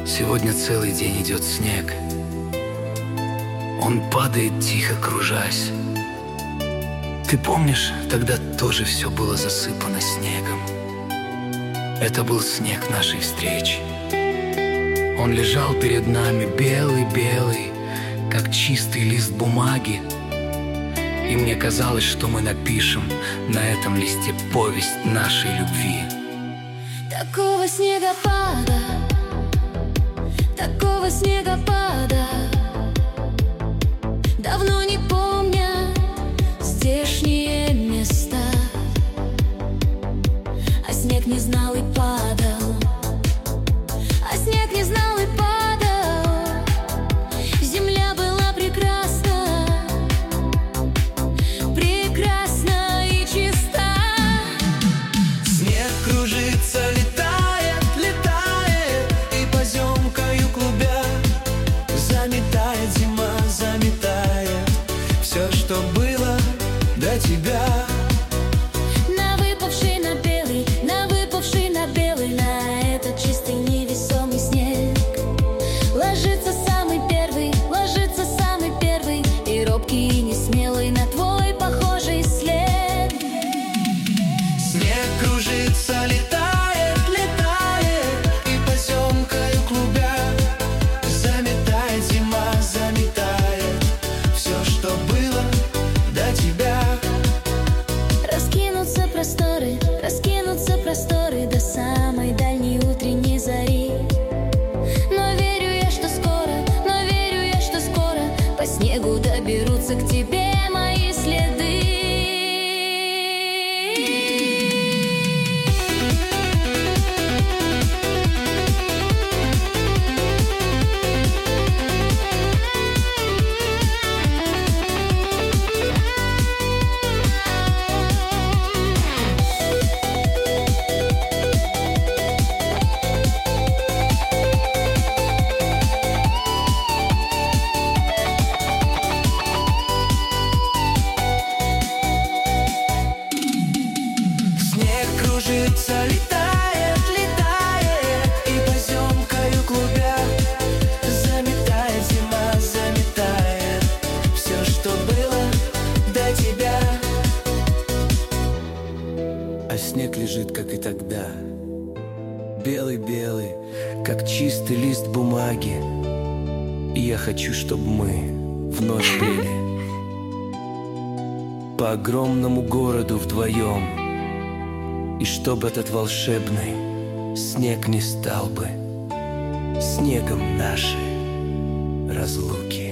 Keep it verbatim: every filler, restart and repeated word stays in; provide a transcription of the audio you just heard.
Сегодня целый день идет снег. Он падает тихо, кружась. Ты помнишь, тогда тоже все было засыпано снегом. Это был снег нашей встречи. Он лежал перед нами белый-белый, как чистый лист бумаги. И мне казалось, что мы напишем на этом листе повесть нашей любви. Такого снегопада, такого снегопада давно не помнят здешние места. А снег не знал и падал, а снег не знал и падал. Земля была прекрасна, прекрасна и чиста. Снег кружится, летает, летает, и поземкою клубя заметает зима, заметает все, что было до тебя. На выпавший на белый, на выпавший на белый, на этот чистый невесомый снег ложится самый первый, ложится самый первый, и робкий, и несмелый на твой похожий след. Снег кружится, летает, летает, и поземкою клубя заметает зима, заметает все, что было до тебя. Раскинутся просторы, раскинутся просторы до самой дальней утренней зари. Но верю я, что скоро, но верю я, что скоро по снегу доберутся к тебе мои следы. Снег кружится, летает, летает, и поземкою клубя заметает зима, заметает все, что было до тебя. А снег лежит, как и тогда, белый-белый, как чистый лист бумаги. И я хочу, чтобы мы вновь брели по огромному городу вдвоем, и чтоб этот волшебный снег не стал бы снегом нашей разлуки.